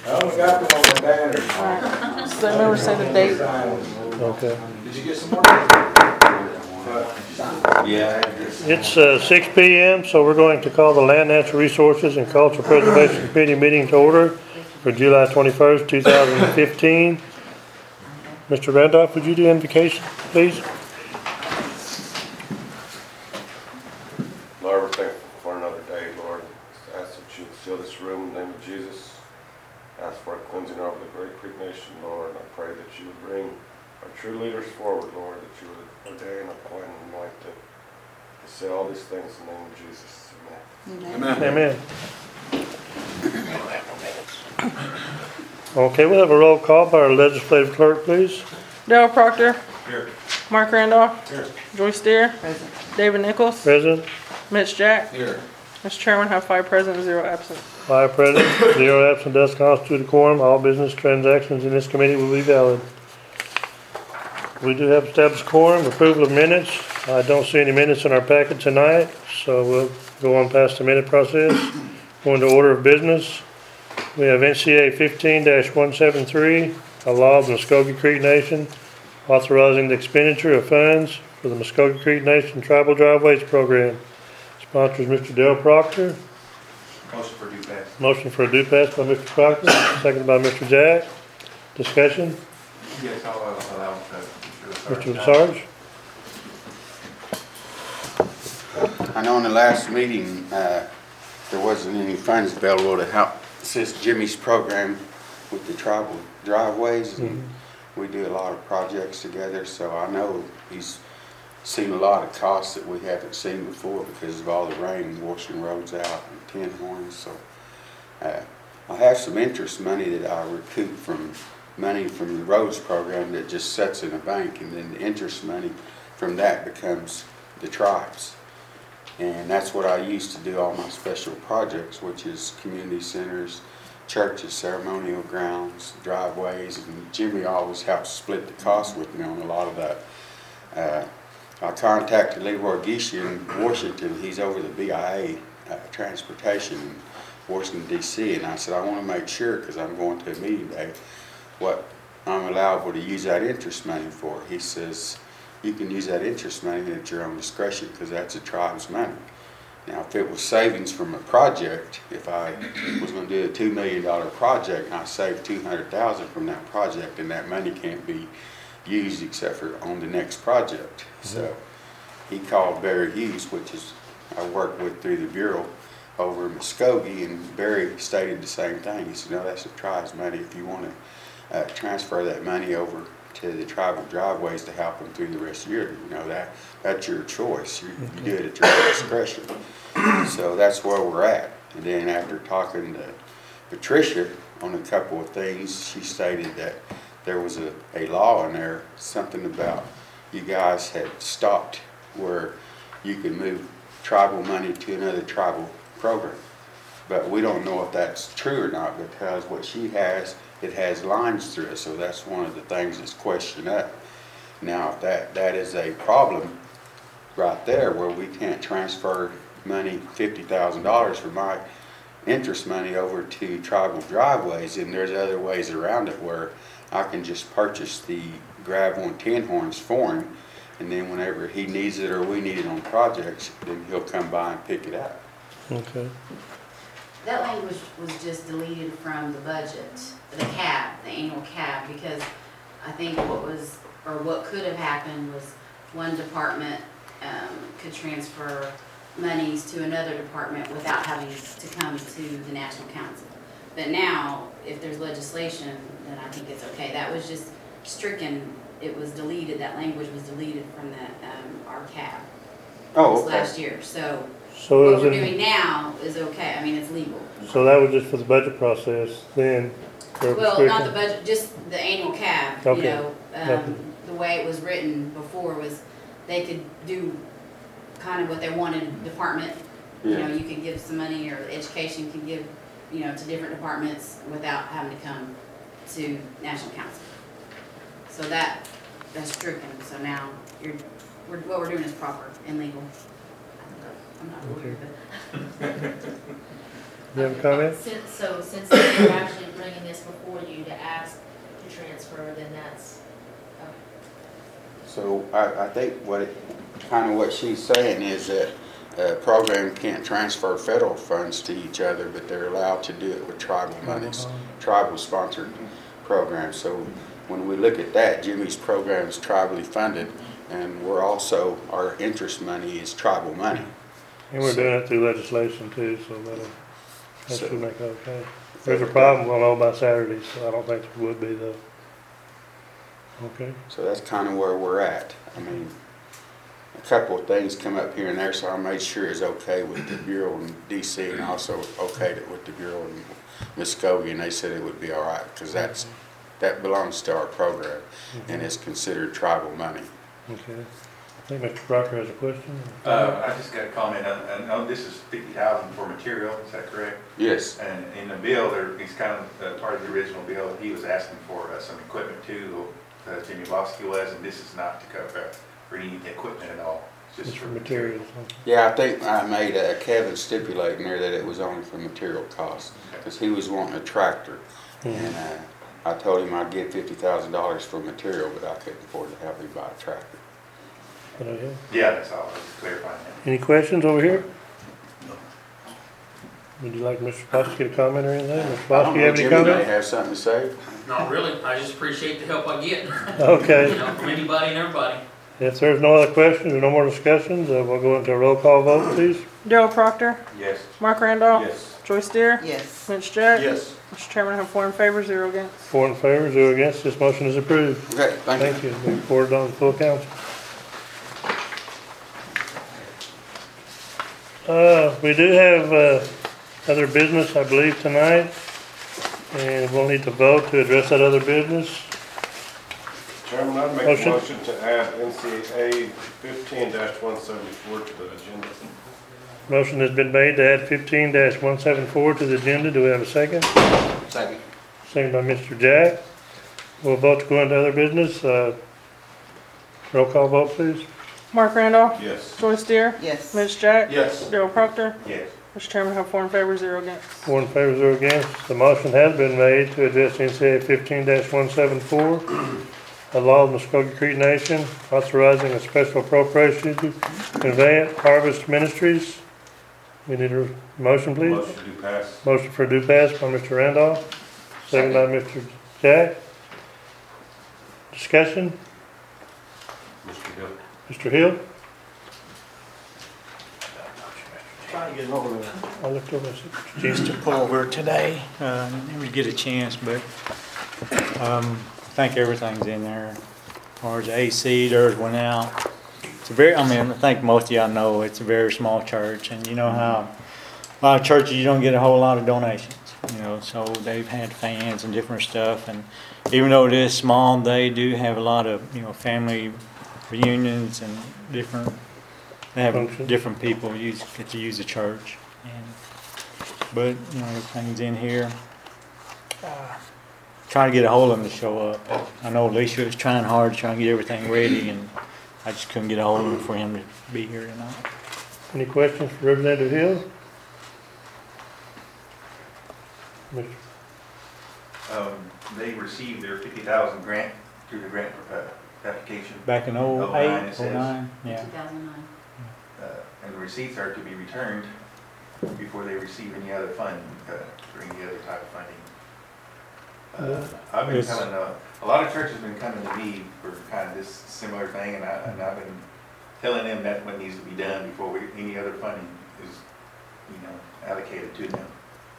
Oh, we got them on the banner. Alright, so remember to say the date. Okay. Did you get some more? Yeah. It's 6 p.m., so we're going to call the Land, Natural Resources and Cultural Preservation Committee meeting to order for July 21st, 2015. Mr. Randolph, would you do invocation, please? Lord, we're thankful for another day, Lord. I ask that you would seal this room in the name of Jesus. I ask for a cleansing over the Great Creek Nation, Lord. I pray that you would bring our true leaders forward, Lord, that you would ordain, appoint, and anoint to say all these things in the name of Jesus. Amen. Amen. Okay, we'll have a roll call by our legislative clerk, please. Darrell Proctor. Here. Mark Randolph. Here. Joyce Deere. David Nichols. Present. Mitch Jack. Here. Mr. Chairman, have 5 present, 0 absent. 5 present, 0 absent, does constitute a quorum. All business transactions in this committee will be valid. We do have established quorum, approval of minutes. I don't see any minutes in our packet tonight, so we'll go on past the minute process. Going to order of business. We have NCA 15-173, a law of the Muskogee Creek Nation authorizing the expenditure of funds for the Muskogee Creek Nation Tribal Driveways Program. Sponsors Mr. Darrell Proctor. Motion for due pass. Motion for a due pass by Mr. Proctor, seconded by Mr. Jack. Discussion? Yes, I'll allow Mr. Sarge? I know in the last meeting, there wasn't any funds available to help assist Jimmy's program with the tribal driveways, and we do a lot of projects together, so I know he's seen a lot of costs that we haven't seen before because of all the rain washing roads out and tin horns. So I have some interest money that I recoup from money from the roads program that just sits in a bank, and then the interest money from that becomes the tribes. And that's what I use to do all my special projects, which is community centers, churches, ceremonial grounds, driveways, and Jimmy always helps split the cost with me on a lot of that. I contacted Leroy Gish in Washington. He's over the BIA transportation in Washington, D.C., and I said, I want to make sure, because I'm going to a meeting day, what I'm allowable to use that interest money for. He says, you can use that interest money at your own discretion because that's a tribe's money. Now, if it was savings from a project, if I was going to do a $2 million project and I saved $200,000 from that project, then that money can't be used except for on the next project. So he called Barry Hughes, which is I work with through the Bureau over in Muskogee, and Barry stated the same thing. He said, no, that's the tribe's money. If you want to transfer that money over to the tribal driveways to help them through the rest of the year, you know, that's your choice. You do it at your discretion. So that's where we're at. And then after talking to Patricia on a couple of things, she stated that there was a law in there, something about you guys had stopped where you could move tribal money to another tribal program. But we don't know if that's true or not, because what she has, it has lines through it, so that's one of the things that's questioned up. Now, if that is a problem right there, where we can't transfer money, $50,000 for my interest money over to tribal driveways, and there's other ways around it where I can just purchase the gravel and tin horns for him, and then whenever he needs it or we need it on projects, then he'll come by and pick it up. Okay. That language was just deleted from the budget, the CAB, the annual CAB, because I think what could have happened was one department could transfer monies to another department without having to come to the National Council. But now, if there's legislation, then I think it's okay. That was just stricken. It was deleted. That language was deleted from that our CAB Oh, okay. last year. So So it what was we're in, doing now is okay. I mean, it's legal. so that was just for the budget process then? Well, not the budget, just the annual CAB, you Okay. know. Okay. The way it was written before was they could do kind of what they wanted, department, you know, you could give some money, or education could give, you know, to different departments without having to come to National Council. So that's stricken, so now what we're doing is proper and legal. I'm not a lawyer, but. You have a comment? Since the interaction, bringing this transfer, then that's, So I think what she's saying is that a program can't transfer federal funds to each other, but they're allowed to do it with tribal monies, tribal sponsored programs. So when we look at that, Jimmy's program is tribally funded, and our interest money is tribal money. And we're doing it through legislation too, so that So- should make it okay. If there's a problem, we'll know by Saturday, so I don't think there would be though. Okay, So that's kind of where we're at. I mean, a couple of things come up here and there, so I made sure it's okay with the Bureau in DC and also okayed it with the Bureau in Muskogee, and they said it would be all right, because that belongs to our program, and it's considered tribal money. okay. I think Mr. Crocker has a question. I just got a comment, this is 50,000 for material, is that correct? Yes, And in the bill, he's kind of, part of the original bill, he was asking for some equipment too, Jimmy Bosky was, and this is not to cover for any equipment at all. It's It's just for materials. yeah, I think I made Kevin stipulate in there that it was only for material costs, because he was wanting a tractor. And I told him I'd give $50,000 for material, but I couldn't afford to have him buy a tractor. Okay. Yeah, that's all, I was clarifying that. Any questions over here? Would you like Mr. Bosky to comment or anything? Mr. I don't Bosky, know, you have any Jimmy may comment? have something to say. Not really, I just appreciate the help I get, you Okay, know, from anybody and everybody. if there's no other questions or no more discussions, we'll go into a roll call vote, please. Darryl Proctor, Yes. Mark Randolph. Yes. Joyce Deere. yes. Mitch Jack. Yes. Mr. Chairman, I have 4 in favor, 0 against. 4 in favor, 0 against. This motion is approved. Okay, thank you. Thank you. Move forward on the full council. We do have other business, I believe, tonight, and we'll need to vote to address that other business. Chairman, I'd make Motion. a motion to add NCA 15-174 to the agenda. Motion has been made to add 15-174 to the agenda. Do we have a second? Second. Second by Mr. Jack. We'll vote to go into other business. Roll call vote, please. Mark Randolph. Yes. Joyce Deere. Yes. Mitch Jack. Yes. Darryl Proctor. Yes. Mr. Chairman, I have 4 in favor, 0 against. 4 in favor, 0 against. The motion has been made to address NCA 15-174, a law of Muskogee Creek Nation authorizing a special appropriation to Conveyant Harvest Ministries. We need a motion, please. Motion to pass. Motion for due pass by Mr. Randolph, second by Mr. Jack. Discussion, Mr. Hill. Mr. Hill? Trying to get hold of I looked over and said, just to pull over today, never get a chance, but, I think everything's in there. As far as AC, theirs went out. It's a very, I think most of y'all know it's a very small church, and you know how a lot of churches, you don't get a whole lot of donations, so they've had fans and different stuff, and even though it is small, they do have a lot of, family reunions and they have Functions. different people get to use the church. But everything's in here. Trying to get a hold of them to show up. I know Alicia was trying hard, trying to get everything ready, and I just couldn't get a hold of him for him to be here tonight. any questions for Representative Hill? Mr. They received their 50,000 grant through the grant application. Back in 09, 08, it says. 09, yeah. 2009. And the receipts are to be returned before they receive any other funding, or any other type of funding. I've been Yes. telling, a lot of churches have been coming to me for kind of this similar thing, and I've been telling them that's what needs to be done before any other funding is, allocated to them.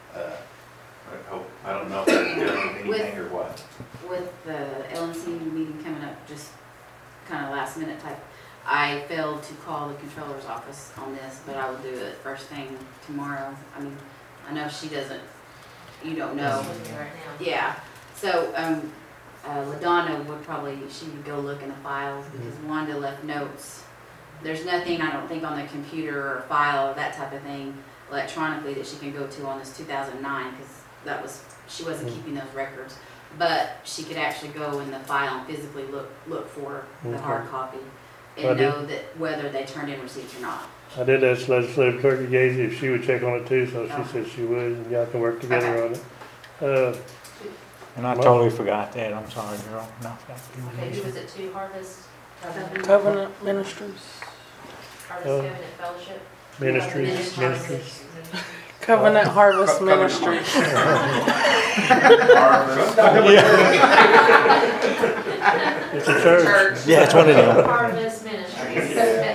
I don't know if that's done with anything or what. With the LNC meeting coming up, just kind of last minute type, I failed to call the controller's office on this, but I will do it first thing tomorrow. I know she doesn't, you don't know. Right now. Yeah, so, LaDonna she would go look in the files because Wanda left notes. There's nothing, I don't think, on the computer or file or that type of thing electronically that she can go to on this 2009 because she wasn't keeping those records. But she could actually go in the file and physically look for the hard copy and know that whether they turned in receipts or not. I did ask Legislative Turkey Gazy if she would check on it too, so she said she would, and y'all can work together on it. And I totally forgot that, I'm sorry, girl. No, Okay, who was it to? Harvest? Covenant Ministries. Harvest Oh. Covenant Fellowship? Ministries. Covenant Harvest Covenant Ministries. It's a church. Yeah, it's one of them. Harvest Ministries.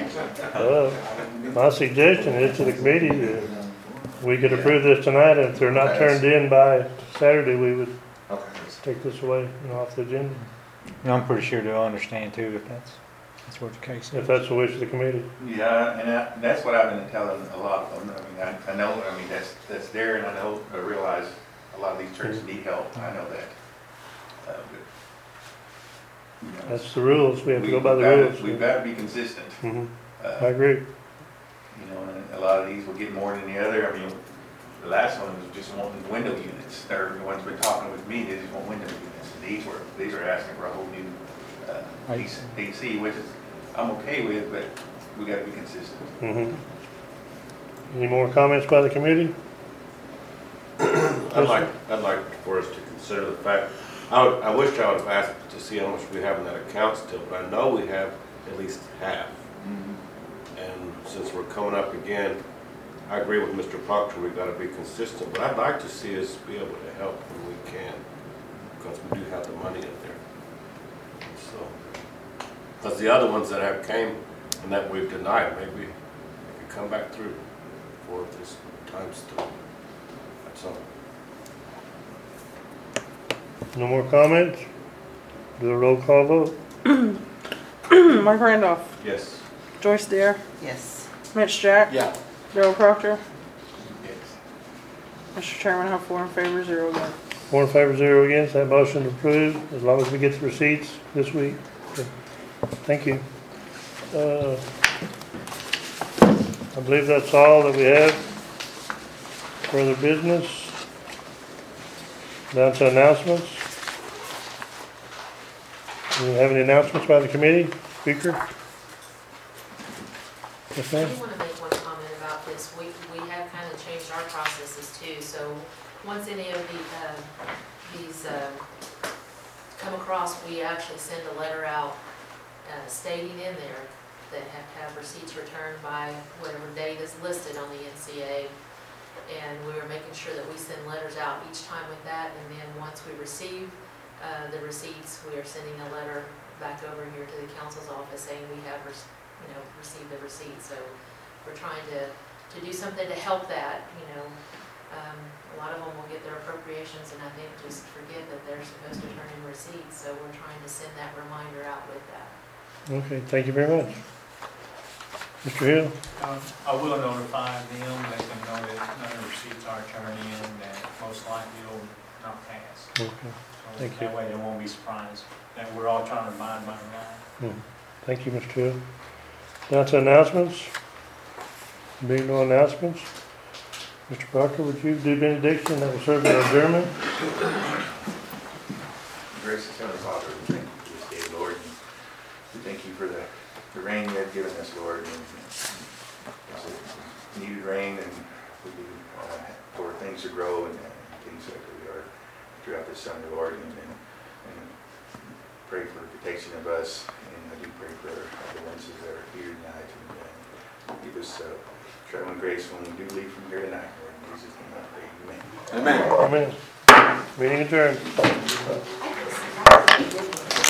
My suggestion is to the committee, that we could approve this tonight, and if they're not turned in by Saturday, we would take this away, off the agenda, And I'm pretty sure they'll understand too if that's what the case if is. that's the wish of the committee. Yeah, and that's what I've been telling a lot of them. I mean, I know, that's there, and I realize a lot of these churches need help. I know that. But, you know, That's the rules, we have to go by the we've gotta- rules. We've got to be consistent. Mhm. I Uh, agree. You know, and a lot of these will get more than the other. I mean, the last one was just wanting window units. Or the ones been talking with me, they just want window units. And these are asking for a whole new AC, which is, I'm okay with, but we gotta be consistent. Mhm. Any more comments by the committee? I'd like for us to consider the fact, I wish I would have asked to see how much we have in that account still, but I know we have at least half. And since we're coming up again, I agree with Mr. Proctor, we've got to be consistent, but I'd like to see us be able to help when we can, because we do have the money in there. So, because the other ones that have came and that we've denied, maybe they could come back through for this time still. That's all. No more comments? Do a roll call vote? Mark Randolph. Yes. Joyce Dare. Yes. Mitch Jack. Yeah. Gerald Proctor. Yes. Mr. Chairman, I have 4 in favor, 0 against. 4 in favor, 0 against, that motion approved, as long as we get the receipts this week. Okay. Thank you. I believe that's all that we have. Further business? Down to announcements. Do we have any announcements by the committee? Speaker? Yes, I ma'am? do want to make one comment about this. We have kind of changed our processes too. So once any of these come across, we actually send a letter out stating in there that have to have receipts returned by whatever date is listed on the NCA. And we were making sure that we send letters out each time with that. And then once we receive the receipts, we are sending a letter back over here to the council's office saying we have received the receipt. So we're trying to do something to help that, a lot of them will get their appropriations and I think just forget that they're supposed to turn in receipts. So we're trying to send that reminder out with that. Okay, thank you very much. Mr. Hill? I will notify them, let them know that none of the receipts are turned in, that most likely will not pass. Okay, So Thank you. that way they won't be surprised, that we're all trying to abide by the law. thank you, Mr. Hill. Down to announcements. Being no announcements, Mr. Parker, would you do benediction that will serve as adjournment? Gracious Heavenly Father, we thank you for this day, Lord. And we thank you for the rain you have given us, Lord. And it's needed rain and for things to grow and things that we are throughout this summer, Lord. And pray for protection of us. And I do pray for the ones that are here tonight. And give us traveling grace when we do leave from here tonight, Lord. In Jesus' name I pray. Amen. Amen. Amen. Meeting adjourned. I guess